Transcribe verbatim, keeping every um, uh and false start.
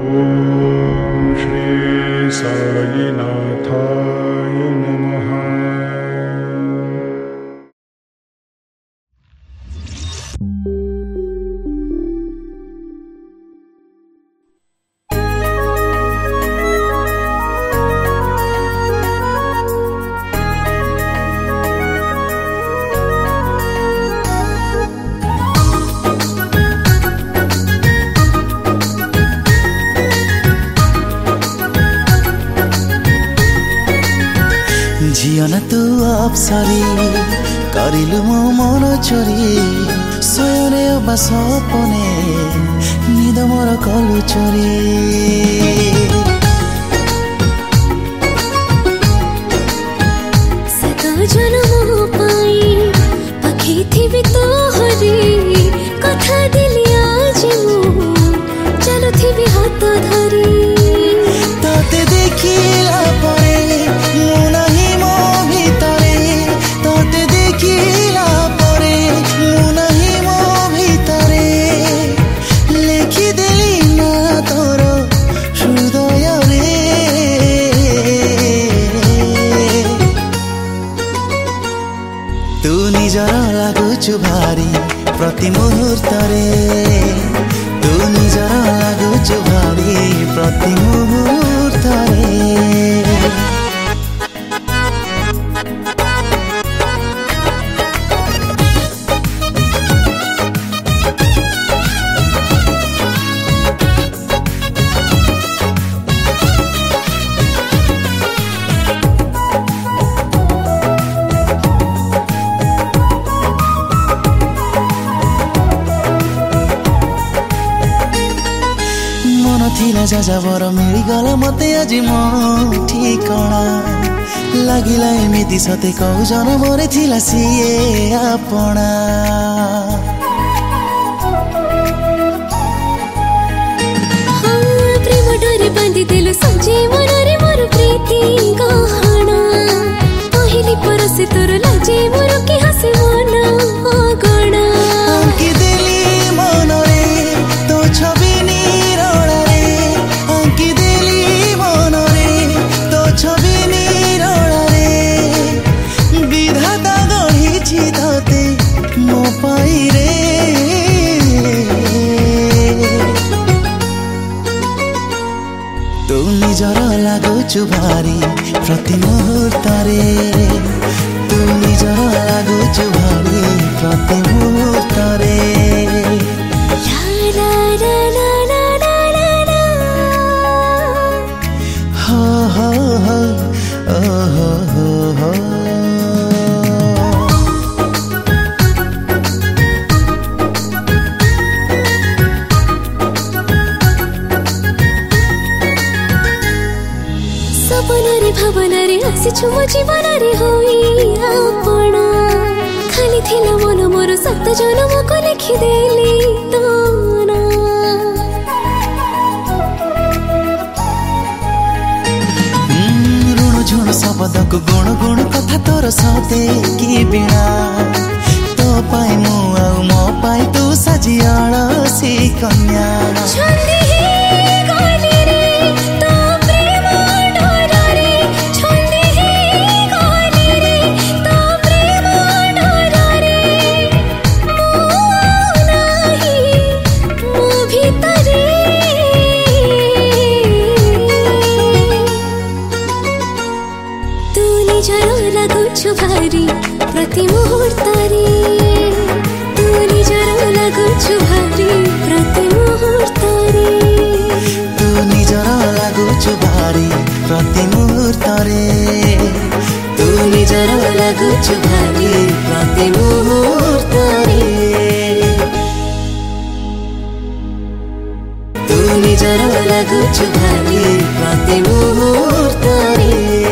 ओम श्री साईनाथाय नमः। झियन तू अप्सरी करिलु मो मन चोरी सोयरे अबा सपने निद मोर कलु चोरी सदा जनम पाई पखी थिबि तोहरी कथा दिली आज मु चलो थिबि हाथ धरी तते देखिला परे मु नहीं मो भितरे तते देखिला परे मु नहीं मो भितरे लेखि देली ना तोर हृदय रे तू निजर लागुछु भारी प्रति मुहूर्तरे तू निजर लागुछु भारी प्रति मुहूर्तरे थिला जाजाबर मिलिगला मते आजि मो ठिकणा लागिला एमिति सते कहु जनमरे थिला सिए आपणा प्रेम डोरी बांधि देलु सजे मनरे मोर प्रीति गहना पहिली परसे तोर लाजे मोर के हसे मन अगणा अंकि देली मनरे तो छवि निरळारे अंकि देली मनरे तो छवि निरळारे विधाता गढिछि तते मो पाइ रे तू निजर लागुछु भारी प्रति मुहूर्तरे तू निजर लागुछु भारी प्रति मुहूर्तरे ला ला ला ला ला ला ला हो हो हो ओ हो हो हो सपनारे भावनारे आसिछु मो जीवनारे होई आपणा खाली थिला मन मोर सत जनमको लेखिदेली तोना ऋण झुण शब्दको गुण गुण कथा तोर सते कि बिना तो पाइ मु आउ मो पाइ तू साजी अळसी कन्या छन्दी हे गली रे तो प्रेम डोरारे छन्दी हे गली रे तो प्रेम डोरारे मो नाही मो भितरे तू निजर लागुछु भारी प्रति मुहूर्तरे तू निजर लागुछु भारी प्रति मुहूर्तरे तू निजर लागुछु भारी प्रति मुहूर्तरे तू निजर लागुछु भारी प्रति मुहूर्तरे तू निजर लागुछु भारी प्रति मुहूर्तरे।